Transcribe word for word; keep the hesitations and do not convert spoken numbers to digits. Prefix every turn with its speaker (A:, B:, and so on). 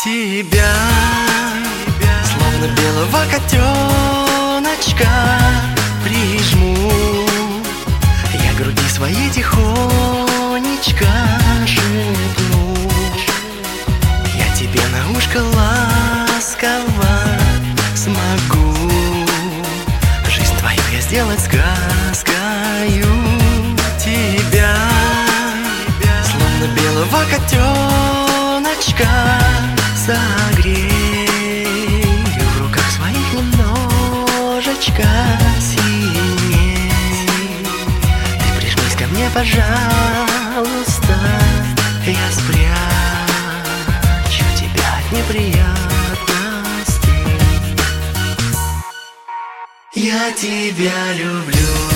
A: тебя, словно белого котеночка, прижму я к груди своей тихонечко шепну. Я тебе на ушко ласково смогу жизнь твою я сделать сказкою. Тебя, словно белого котеночка, согрею в руках своих немножечко сильней. Ты прижмись ко мне, пожалуйста, я спрячу тебя от неприятностей. Я тебя люблю.